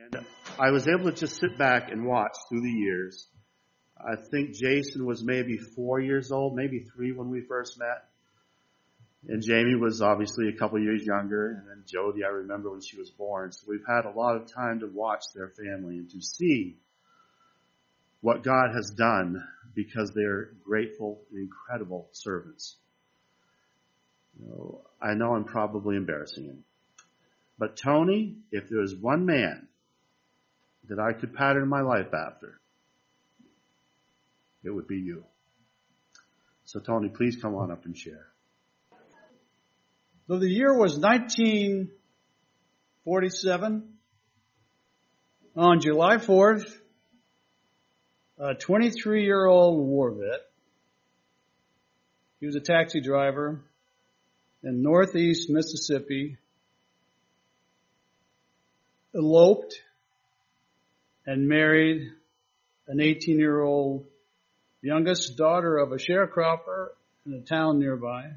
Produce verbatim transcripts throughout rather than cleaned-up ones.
And I was able to just sit back and watch through the years. I think Jason was maybe four years old, maybe three when we first met. And Jamie was obviously a couple years younger. And then Jody, I remember when she was born. So we've had a lot of time to watch their family and to see what God has done because they're grateful and incredible servants. You know, I know I'm probably embarrassing him. But Tony, if there was one man that I could pattern my life after, it would be you. So Tony, please come on up and share. So the year was nineteen forty-seven. On July fourth, a twenty-three-year-old war vet, he was a taxi driver in northeast Mississippi, eloped and married an eighteen-year-old youngest daughter of a sharecropper in a town nearby.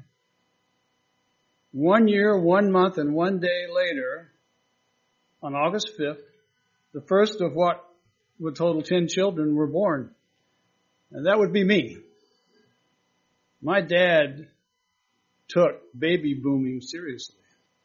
One year, one month, and one day later, on August fifth, the first of what would total ten children were born. And that would be me. My dad took baby booming seriously.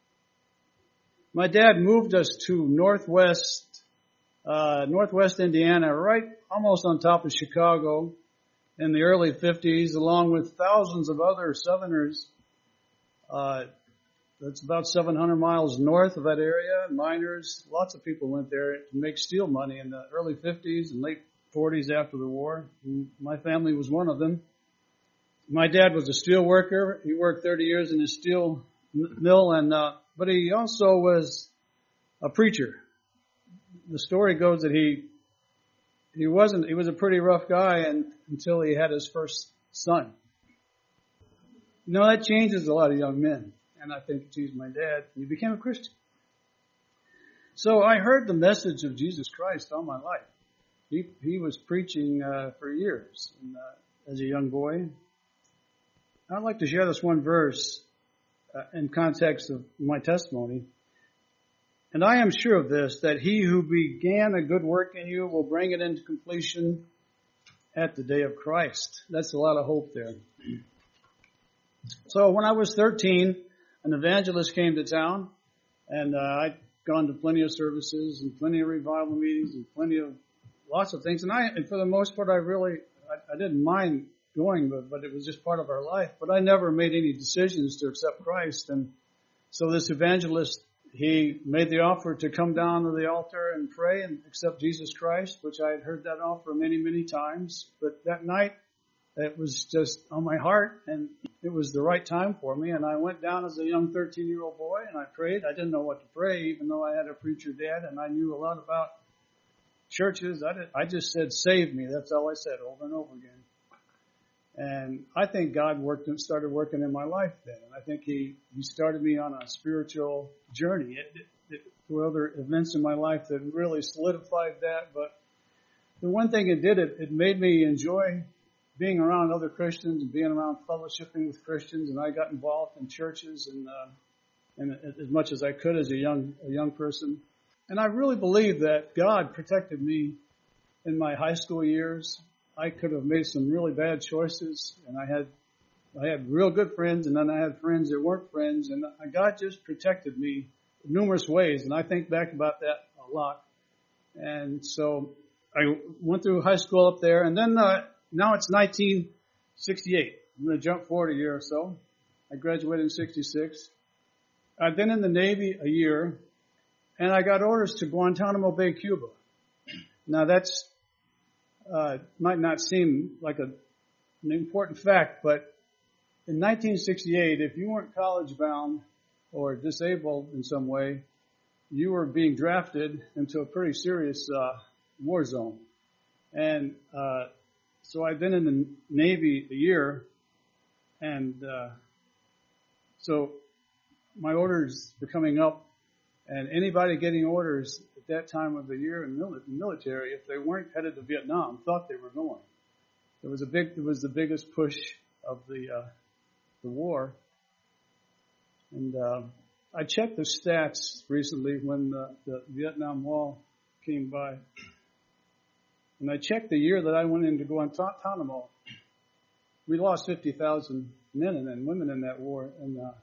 My dad moved us to northwest, uh, northwest Indiana, right almost on top of Chicago in the early fifties, along with thousands of other Southerners. Uh, that's about seven hundred miles north of that area. Miners, lots of people went there to make steel money in the early fifties and late forties after the war. And my family was one of them. My dad was a steel worker. He worked thirty years in a steel mill, and uh, but he also was a preacher. The story goes that he he wasn't he was a pretty rough guy and, until he had his first son. You know, that changes a lot of young men. And I think it changed my dad. He became a Christian. So I heard the message of Jesus Christ all my life. He he was preaching uh, for years and, uh, as a young boy. I'd like to share this one verse uh, in context of my testimony. And I am sure of this, that he who began a good work in you will bring it into completion at the day of Christ. That's a lot of hope there. So when I was thirteen, an evangelist came to town, and uh, I'd gone to plenty of services and plenty of revival meetings and plenty of lots of things. And I, and for the most part, I really, I, I didn't mind going, but, but it was just part of our life. But I never made any decisions to accept Christ. And so this evangelist, he made the offer to come down to the altar and pray and accept Jesus Christ, which I had heard that offer many, many times. But that night, it was just on my heart, and it was the right time for me. And I went down as a young thirteen-year-old boy, and I prayed. I didn't know what to pray, even though I had a preacher dad, and I knew a lot about churches. I, did, I just said, save me. That's all I said over and over again. And I think God worked and started working in my life then. And I think he, he started me on a spiritual journey. It, it, it, there were other events in my life that really solidified that. But the one thing it did, it, it made me enjoy being around other Christians and being around fellowshipping with Christians. And I got involved in churches and, uh, and as much as I could as a young, a young person. And I really believe that God protected me in my high school years. I could have made some really bad choices, and I had, I had real good friends, and then I had friends that weren't friends, and God just protected me in numerous ways, and I think back about that a lot. And so I went through high school up there, and then uh, now it's nineteen sixty-eight. I'm going to jump forward a year or so. I graduated in sixty-six. I'd been in the Navy a year, and I got orders to Guantanamo Bay, Cuba. Now that's Uh, might not seem like a, an important fact, but in nineteen sixty-eight, if you weren't college bound or disabled in some way, you were being drafted into a pretty serious uh, war zone. And uh, so I've been in the Navy a year, and uh, so my orders were coming up, and anybody getting orders at that time of the year in the military, if they weren't headed to Vietnam, thought they were going. It was a big, it was the biggest push of the uh, the war. And uh, I checked the stats recently when the, the Vietnam Wall came by. And I checked the year that I went into Guantanamo. We lost fifty thousand men and women in that war, and uh,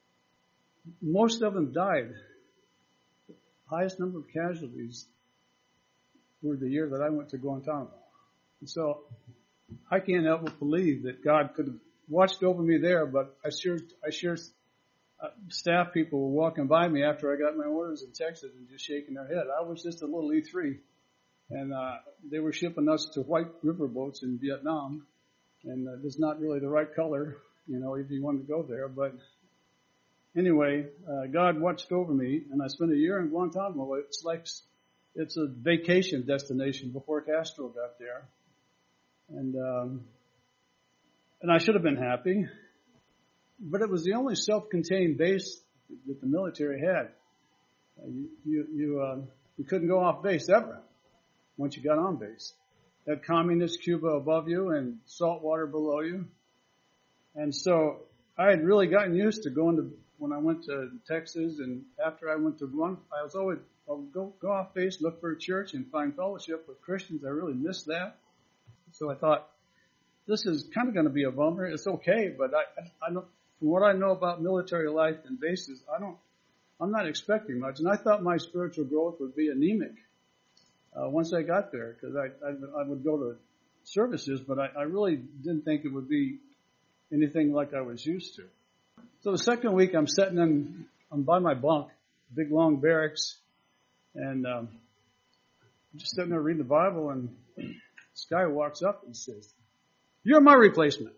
most of them died. The highest number of casualties were the year that I went to Guantanamo. And so I can't help but believe that God could have watched over me there, but I sure, I sure, uh, staff people were walking by me after I got my orders in Texas and just shaking their head. I was just a little E three, and uh, they were shipping us to white river boats in Vietnam, and uh, it's not really the right color, you know, if you wanted to go there. But anyway, uh, God watched over me, and I spent a year in Guantanamo. It's like it's a vacation destination before Castro got there, and um, and I should have been happy, but it was the only self-contained base that the military had. Uh, you you you, uh, you couldn't go off base ever once you got on base. You had communist Cuba above you and salt water below you, and so I had really gotten used to going to when I went to Texas, and after I went to one, I was always I would go go off base, look for a church, and find fellowship with Christians. I really missed that, so I thought, this is kind of going to be a bummer. It's okay, but I, I, I don't, from what I know about military life and bases, I don't, I'm not expecting much. And I thought my spiritual growth would be anemic uh, once I got there, because I, I, I would go to services, but I, I really didn't think it would be anything like I was used to. So the second week, I'm sitting in, I'm by my bunk, big long barracks, and um, I'm just sitting there reading the Bible, and this guy walks up and says, "You're my replacement."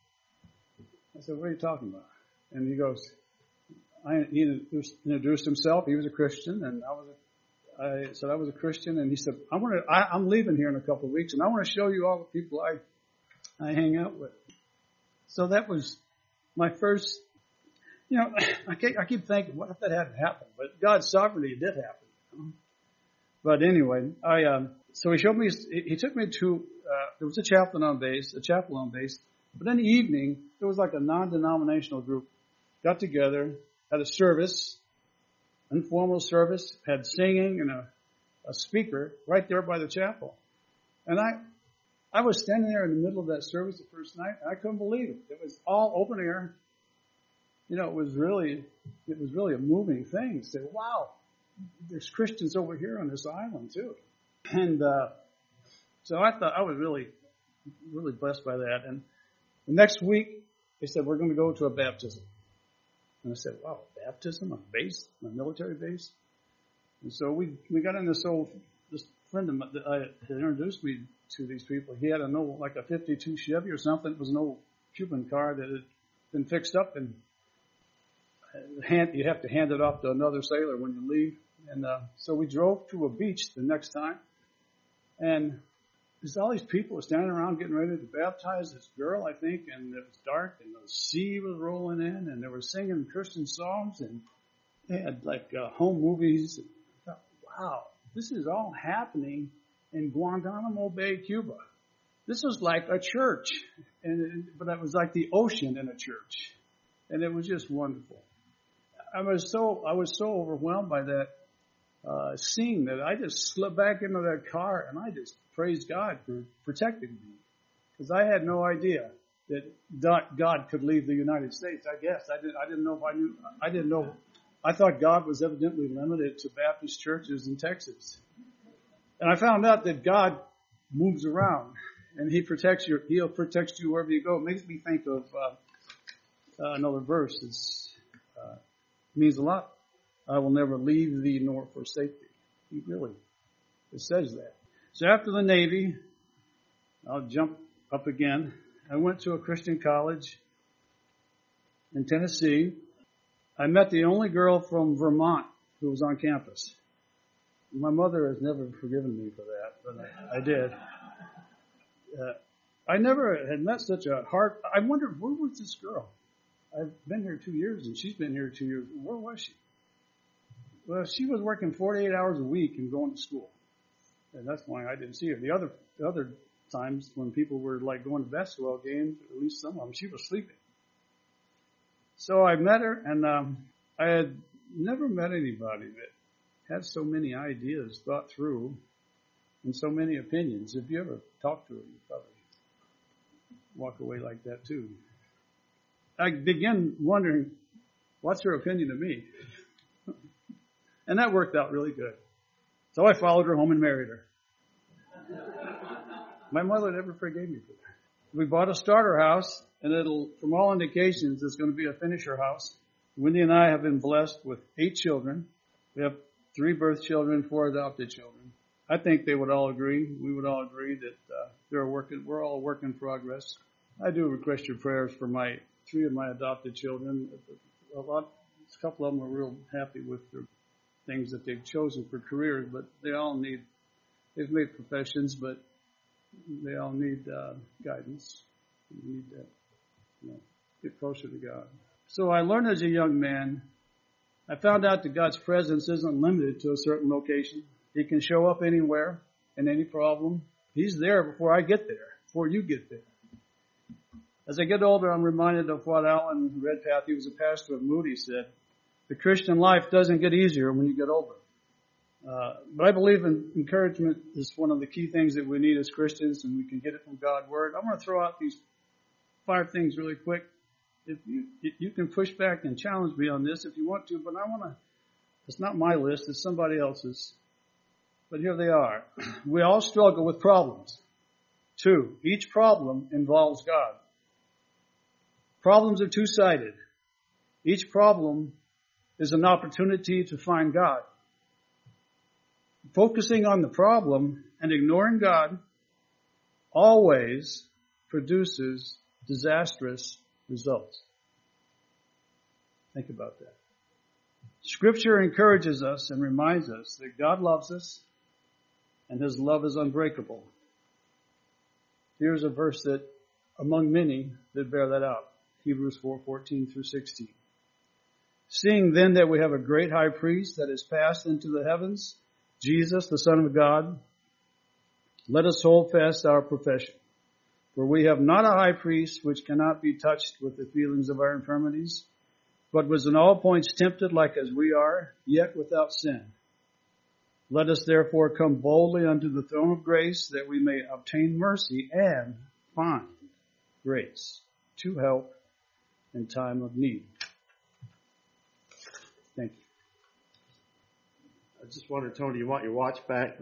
I said, "What are you talking about?" And he goes, I, he introduced himself. He was a Christian, and I was. A, I said I was a Christian, and he said, "I want to. I, I'm leaving here in a couple of weeks, and I want to show you all the people I I hang out with." So that was my first. You know, I keep, I keep thinking, what if that hadn't happened? But God's sovereignty, it did happen. You know? But anyway, I um, so he showed me. He took me to. Uh, there was a chaplain on base, a chapel on base. But in the evening, there was like a non-denominational group got together, had a service, informal service, had singing and a, a speaker right there by the chapel. And I, I was standing there in the middle of that service the first night, and I couldn't believe it. It was all open air. You know, it was really, it was really a moving thing. To say, wow, there's Christians over here on this island too. And uh, so I thought I was really, really blessed by that. And the next week, they said, we're going to go to a baptism. And I said, wow, baptism, a base, a military base? And so we, we got in this old, this friend of mine that I, that introduced me to these people. He had an old, like a fifty-two Chevy or something. It was an old Cuban car that had been fixed up, and hand, you have to hand it off to another sailor when you leave. And uh, so we drove to a beach the next time, and there's all these people standing around getting ready to baptize this girl, I think, and it was dark, and the sea was rolling in, and they were singing Christian songs, and they had like uh, home movies. And I thought, wow, this is all happening in Guantanamo Bay, Cuba. This was like a church, and but it was like the ocean in a church, and it was just wonderful. I was so I was so overwhelmed by that uh, scene that I just slipped back into that car, and I just praised God for protecting me, because I had no idea that God could leave the United States. I guess I didn't. I didn't know if I knew. I didn't know. I thought God was evidently limited to Baptist churches in Texas, and I found out that God moves around, and He protects you. He'll protect you wherever you go. It makes me think of uh, uh, another verse. It's uh, means a lot. I will never leave thee nor forsake thee. He really, it says that. So after the Navy, I'll jump up again. I went to a Christian college in Tennessee. I met the only girl from Vermont who was on campus. My mother has never forgiven me for that, but I, I did. Uh, I never had met such a heart. I wondered, where was this girl? I've been here two years, and she's been here two years. Where was she? Well, she was working forty-eight hours a week and going to school. And that's why I didn't see her. The other the other times when people were like going to basketball games, at least some of them, she was sleeping. So I met her, and um, I had never met anybody that has so many ideas thought through and so many opinions. If you ever talk to her, you probably walk away like that too. I begin wondering, what's her opinion of me? And that worked out really good. So I followed her home and married her. My mother never forgave me for that. We bought a starter house, and it'll, from all indications, it's going to be a finisher house. Wendy and I have been blessed with eight children. We have three birth children, four adopted children. I think they would all agree, we would all agree that uh, they're working, we're all a work in progress. I do request your prayers for my three of my adopted children. A lot, a couple of them are real happy with their things that they've chosen for careers, but they all need, they've made professions, but they all need uh, guidance. They need to, you know, get closer to God. So I learned as a young man, I found out that God's presence isn't limited to a certain location. He can show up anywhere in any problem. He's there before I get there, before you get there. As I get older, I'm reminded of what Alan Redpath, he was a pastor of Moody, said. The Christian life doesn't get easier when you get older. Uh, but I believe in encouragement is one of the key things that we need as Christians, and we can get it from God's Word. I'm going to throw out these five things really quick. If you, if you can push back and challenge me on this if you want to, but I want to, it's not my list, it's somebody else's. But here they are. We all struggle with problems. Two, each problem involves God. Problems are two-sided. Each problem is an opportunity to find God. Focusing on the problem and ignoring God always produces disastrous results. Think about that. Scripture encourages us and reminds us that God loves us and His love is unbreakable. Here's a verse that, among many, that bear that out. Hebrews four, fourteen through sixteen. Seeing then that we have a great high priest that has passed into the heavens, Jesus, the Son of God, let us hold fast our profession. For we have not a high priest which cannot be touched with the feelings of our infirmities, but was in all points tempted like as we are, yet without sin. Let us therefore come boldly unto the throne of grace, that we may obtain mercy and find grace to help in time of need. Thank you. I just wondered, Tony, you want your watch back?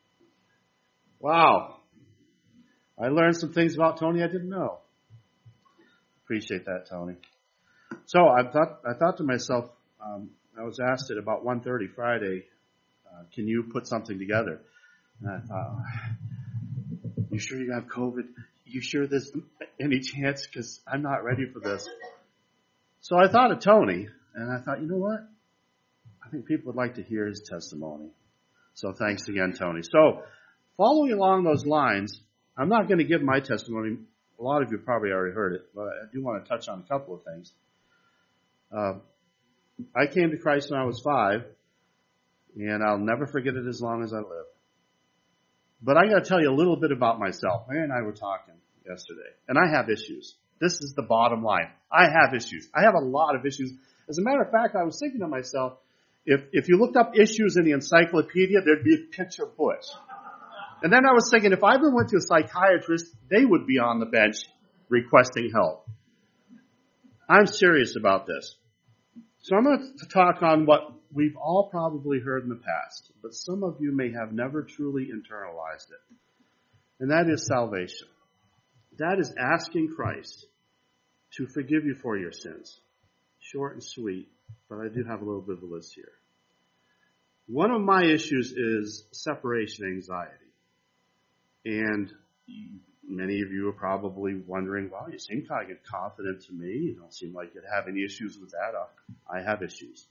Wow. I learned some things about Tony I didn't know. Appreciate that, Tony. So I thought I thought to myself, um, I was asked at about one thirty Friday, uh, can you put something together? And I thought, oh, you sure you have COVID? You sure there's any chance? Because I'm not ready for this. So I thought of Tony, and I thought, you know what? I think people would like to hear his testimony. So thanks again, Tony. So following along those lines, I'm not going to give my testimony. A lot of you probably already heard it, but I do want to touch on a couple of things. Uh, I came to Christ when I was five, and I'll never forget it as long as I live. But I got to tell you a little bit about myself. Mary and I were talking yesterday, and I have issues. This is the bottom line. I have issues. I have a lot of issues. As a matter of fact, I was thinking to myself, if if you looked up issues in the encyclopedia, there'd be a picture of Bush. And then I was thinking, if I ever went to a psychiatrist, they would be on the bench requesting help. I'm serious about this. So I'm going to talk on what we've all probably heard in the past, but some of you may have never truly internalized it. And that is salvation. That is asking Christ to forgive you for your sins. Short and sweet, but I do have a little bit of a list here. One of my issues is separation anxiety. And many of you are probably wondering, well, you seem kind of confident to me. You don't seem like you'd have any issues with that. I have issues.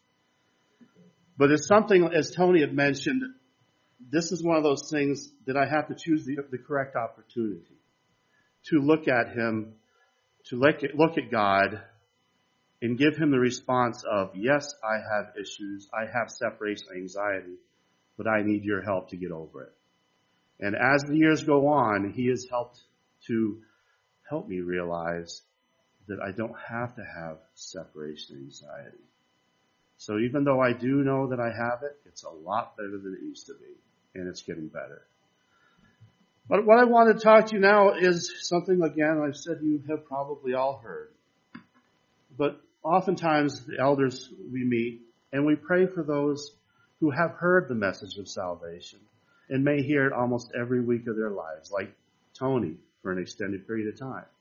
But it's something, as Tony had mentioned, this is one of those things that I have to choose the, the correct opportunity to look at Him, to look at, look at God, and give Him the response of, yes, I have issues. I have separation anxiety, but I need your help to get over it. And as the years go on, He has helped to help me realize that I don't have to have separation anxiety. So even though I do know that I have it, it's a lot better than it used to be, and it's getting better. But what I want to talk to you now is something, again, I've said you have probably all heard. But oftentimes, the elders we meet, and we pray for those who have heard the message of salvation and may hear it almost every week of their lives, like Tony for an extended period of time.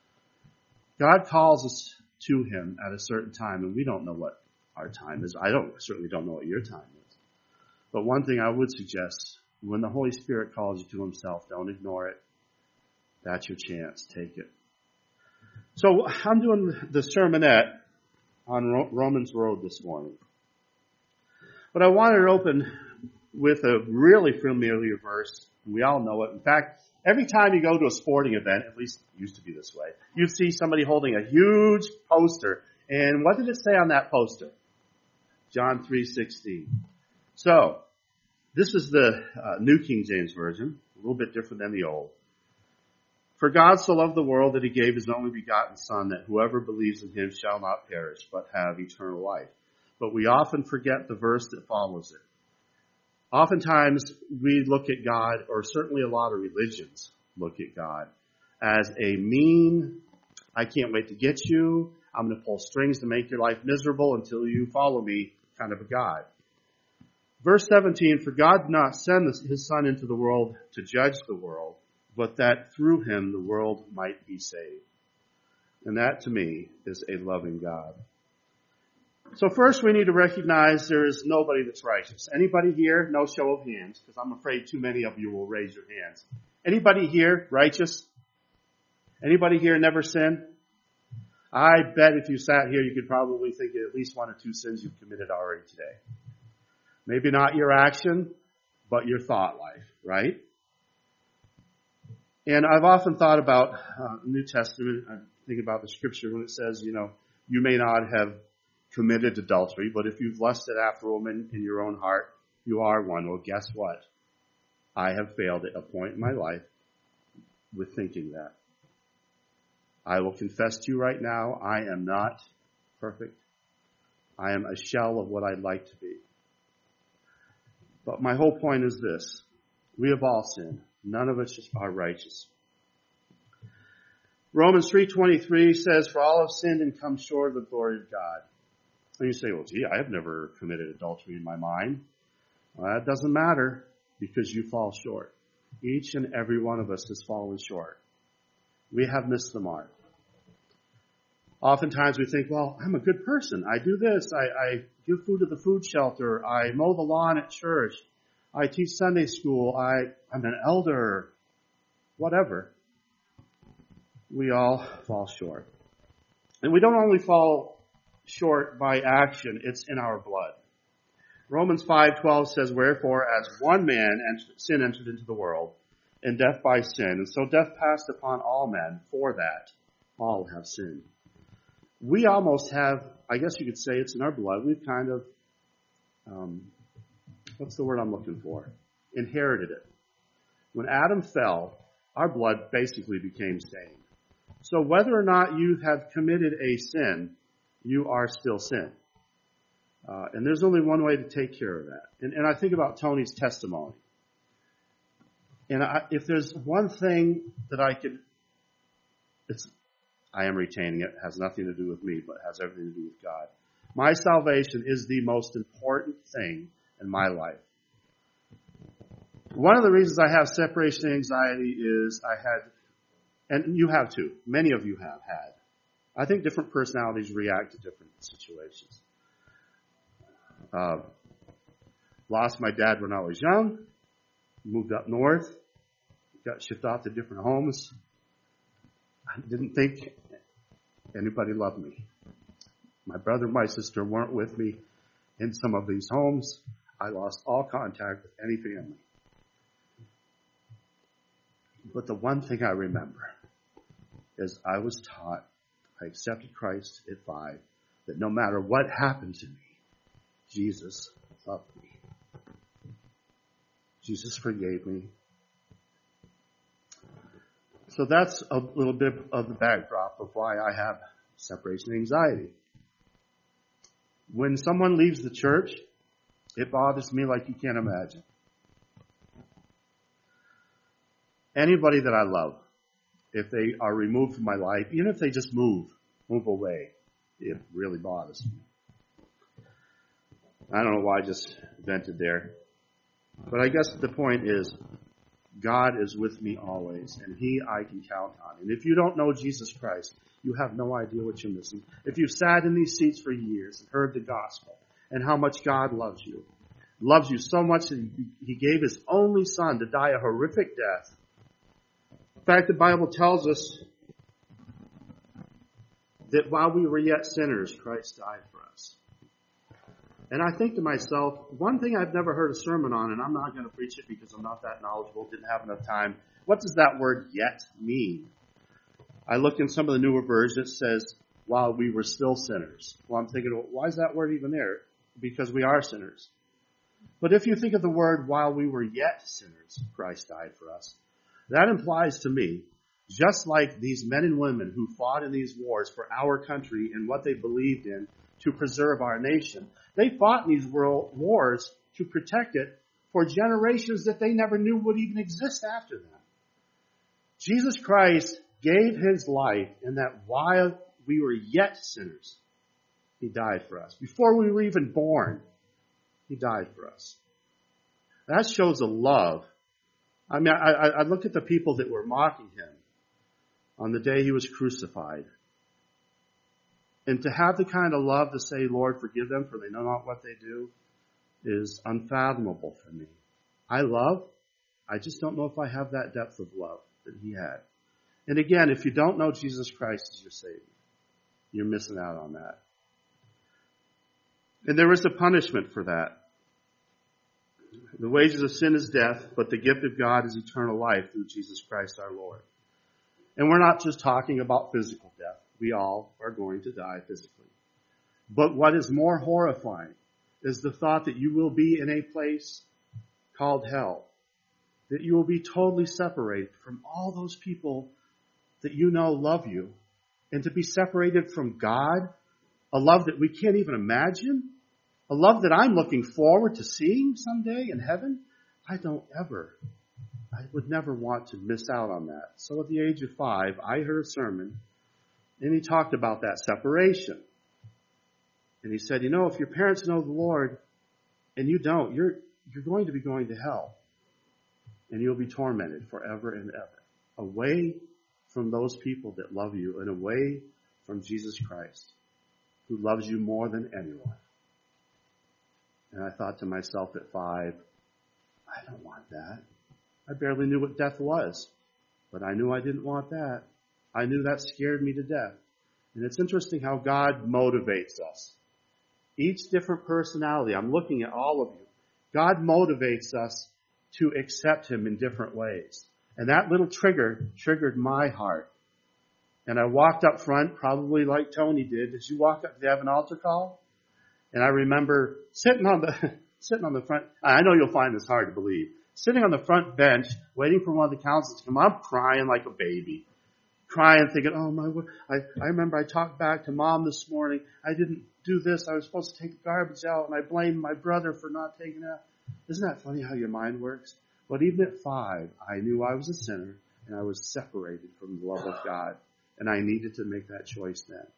God calls us to him at a certain time, and we don't know what our time is. I don't certainly don't know what your time is. But one thing I would suggest, when the Holy Spirit calls you to himself, don't ignore it. That's your chance. Take it. So I'm doing the sermonette on Romans Road this morning. But I wanted to open with a really familiar verse. We all know it. In fact, every time you go to a sporting event, at least it used to be this way, you'd see somebody holding a huge poster. And what did it say on that poster? John three sixteen. So, this is the uh, New King James Version, a little bit different than the old. For God so loved the world that he gave his only begotten Son, that whoever believes in him shall not perish, but have eternal life. But we often forget the verse that follows it. Oftentimes, we look at God, or certainly a lot of religions look at God, as a mean, I can't wait to get you, I'm going to pull strings to make your life miserable until you follow me kind of a God. Verse seventeen, for God did not send his Son into the world to judge the world, but that through him the world might be saved. And that to me is a loving God. So first we need to recognize there is nobody that's righteous. Anybody here? No show of hands, because I'm afraid too many of you will raise your hands. Anybody here righteous? Anybody here never sinned? I bet if you sat here, you could probably think of at least one or two sins you've committed already today. Maybe not your action, but your thought life, right? And I've often thought about uh, the New Testament. I think about the scripture when it says, you know, you may not have committed adultery, but if you've lusted after a woman in your own heart, you are one. Well, guess what? I have failed at a point in my life with thinking that. I will confess to you right now, I am not perfect. I am a shell of what I'd like to be. But my whole point is this. We have all sinned. None of us are righteous. Romans three twenty-three says, for all have sinned and come short of the glory of God. And you say, well, gee, I have never committed adultery in my mind. Well, that doesn't matter because you fall short. Each and every one of us has fallen short. We have missed the mark. Oftentimes we think, well, I'm a good person. I do this. I, I give food to the food shelter. I mow the lawn at church. I teach Sunday school. I, I'm an elder. Whatever. We all fall short. And we don't only fall short by action. It's in our blood. Romans five twelve says, wherefore as one man entered, sin entered into the world, and death by sin, and so death passed upon all men, for that all have sinned. We almost have, I guess you could say it's in our blood, we've kind of, um, what's the word I'm looking for? Inherited it. When Adam fell, our blood basically became stained. So whether or not you have committed a sin, you are still sin. Uh, and there's only one way to take care of that. And, and I think about Tony's testimony. And I, if there's one thing that I could, it's, I am retaining it, it has nothing to do with me, but has everything to do with God. My salvation is the most important thing in my life. One of the reasons I have separation anxiety is I had, and you have too, many of you have had. I think different personalities react to different situations. Uh, lost my dad when I was young, moved up north, got shipped off to different homes. I didn't think anybody loved me. My brother and my sister weren't with me in some of these homes. I lost all contact with any family. But the one thing I remember is I was taught, I accepted Christ at five, that no matter what happened to me, Jesus loved me. Jesus forgave me. So that's a little bit of the backdrop of why I have separation anxiety. When someone leaves the church, it bothers me like you can't imagine. Anybody that I love, if they are removed from my life, even if they just move, move away, it really bothers me. I don't know why I just vented there. But I guess the point is, God is with me always, and He I can count on. And if you don't know Jesus Christ, you have no idea what you're missing. If you've sat in these seats for years and heard the gospel and how much God loves you, loves you so much that He gave His only Son to die a horrific death. In fact, the Bible tells us that while we were yet sinners, Christ died for us. And I think to myself, one thing I've never heard a sermon on, and I'm not going to preach it because I'm not that knowledgeable, didn't have enough time. What does that word yet mean? I looked in some of the newer versions, it says, while we were still sinners. Well, I'm thinking, well, why is that word even there? Because we are sinners. But if you think of the word, while we were yet sinners, Christ died for us. That implies to me, just like these men and women who fought in these wars for our country and what they believed in to preserve our nation, they fought in these world wars to protect it for generations that they never knew would even exist after them. Jesus Christ gave His life, and that while we were yet sinners, He died for us. Before we were even born, He died for us. That shows a love. I mean, I, I look at the people that were mocking Him on the day He was crucified. And to have the kind of love to say, Lord, forgive them, for they know not what they do, is unfathomable for me. I love, I just don't know if I have that depth of love that He had. And again, if you don't know Jesus Christ as your Savior, you're missing out on that. And there is a punishment for that. The wages of sin is death, but the gift of God is eternal life through Jesus Christ our Lord. And we're not just talking about physical death. We all are going to die physically. But what is more horrifying is the thought that you will be in a place called hell. That you will be totally separated from all those people that you know love you. And to be separated from God, a love that we can't even imagine, a love that I'm looking forward to seeing someday in heaven. I don't ever, I would never want to miss out on that. So at the age of five, I heard a sermon, and he talked about that separation. And he said, you know, if your parents know the Lord and you don't, you're you're going to be going to hell. And you'll be tormented forever and ever. Away from those people that love you and away from Jesus Christ, who loves you more than anyone. And I thought to myself at five, I don't want that. I barely knew what death was, but I knew I didn't want that. I knew that scared me to death. And it's interesting how God motivates us. Each different personality, I'm looking at all of you. God motivates us to accept Him in different ways. And that little trigger triggered my heart. And I walked up front, probably like Tony did. Did you walk up to have an altar call? And I remember sitting on the sitting on the front. I know you'll find this hard to believe. Sitting on the front bench, waiting for one of the counselors to come. I'm crying like a baby. Crying, thinking, oh my, I, I remember I talked back to Mom this morning. I didn't do this. I was supposed to take the garbage out, and I blamed my brother for not taking it out. Isn't that funny how your mind works? But even at five, I knew I was a sinner, and I was separated from the love of God, and I needed to make that choice then.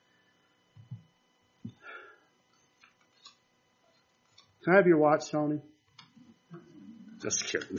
Can I have your watch, Tony? Just kidding.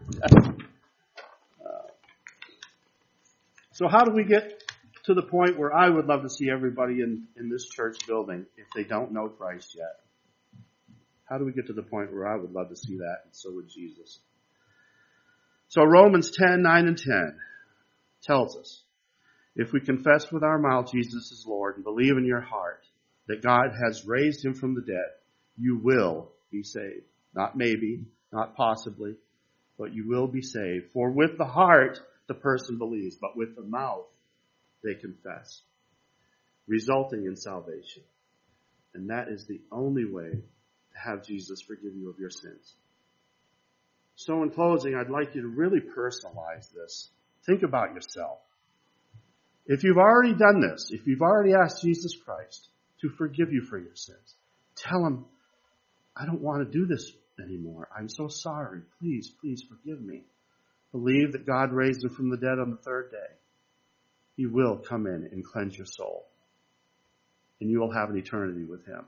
So how do we get to the point where I would love to see everybody in, in this church building if they don't know Christ yet? How do we get to the point where I would love to see that, and so would Jesus? So Romans ten, nine and ten tells us, if we confess with our mouth Jesus is Lord and believe in your heart that God has raised Him from the dead, you will be saved. Not maybe, not possibly, but you will be saved. For with the heart the person believes, but with the mouth they confess, resulting in salvation. And that is the only way to have Jesus forgive you of your sins. So in closing, I'd like you to really personalize this. Think about yourself. If you've already done this, if you've already asked Jesus Christ to forgive you for your sins, tell him, I don't want to do this anymore. I'm so sorry. Please, please forgive me. Believe that God raised him from the dead on the third day. He will come in and cleanse your soul. And you will have an eternity with him.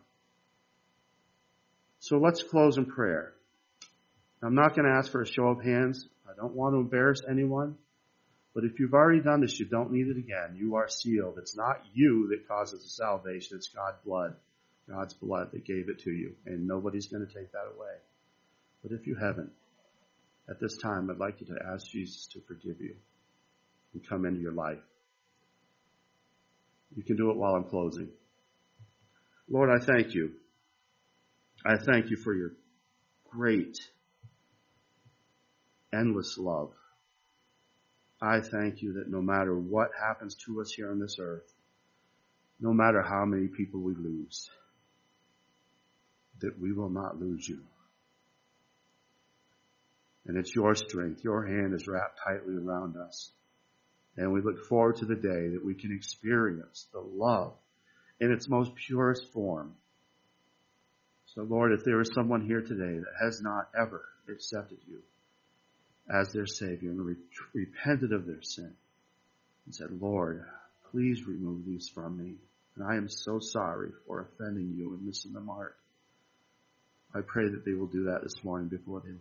So let's close in prayer. I'm not going to ask for a show of hands. I don't want to embarrass anyone. But if you've already done this, you don't need it again. You are sealed. It's not you that causes the salvation. It's God's blood. God's blood that gave it to you. And nobody's going to take that away. But if you haven't, at this time, I'd like you to ask Jesus to forgive you and come into your life. You can do it while I'm closing. Lord, I thank you. I thank you for your great, endless love. I thank you that no matter what happens to us here on this earth, no matter how many people we lose, that we will not lose you. And it's your strength. Your hand is wrapped tightly around us. And we look forward to the day that we can experience the love in its most purest form. So, Lord, if there is someone here today that has not ever accepted you as their Savior and re- repented of their sin and said, Lord, please remove these from me. And I am so sorry for offending you and missing the mark. I pray that they will do that this morning before they leave.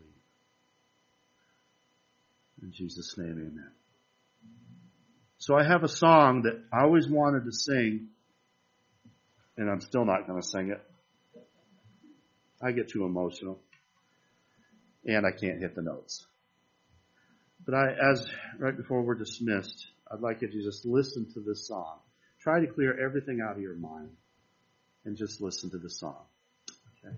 In Jesus' name, amen. So I have a song that I always wanted to sing, and I'm still not going to sing it. I get too emotional, and I can't hit the notes. But I, as right before we're dismissed, I'd like you to just listen to this song. Try to clear everything out of your mind, and just listen to the song. Okay?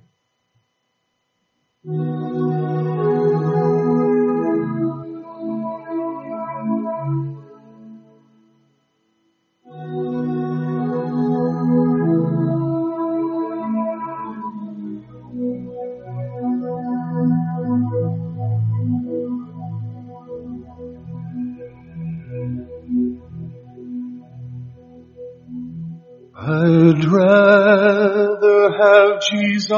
I'd rather have Jesus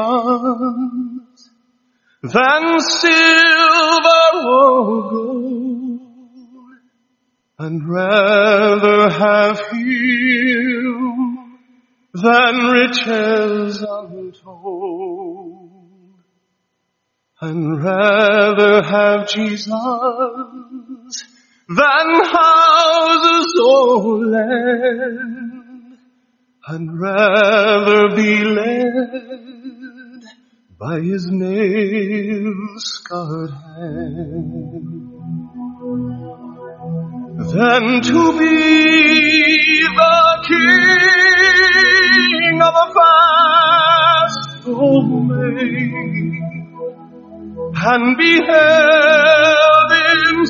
than silver or gold. I'd rather have Him than riches untold. I'd rather have Jesus than houses or land. I'd rather be led by His nail-scarred hand than to be the king of a vast domain and be held in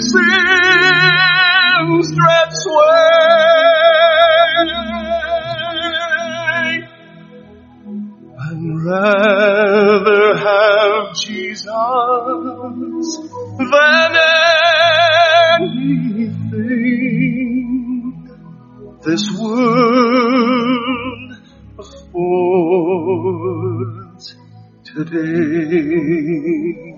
sin's dread sway. I'd rather have Jesus than anything this world affords today,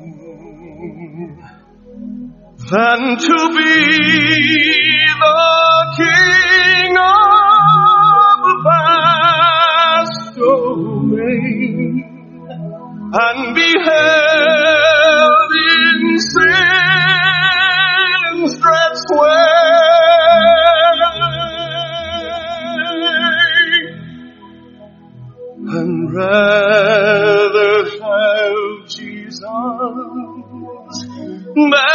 than to be the king of a vast domain and be held in sin's dread sway. I'd rather have Jesus than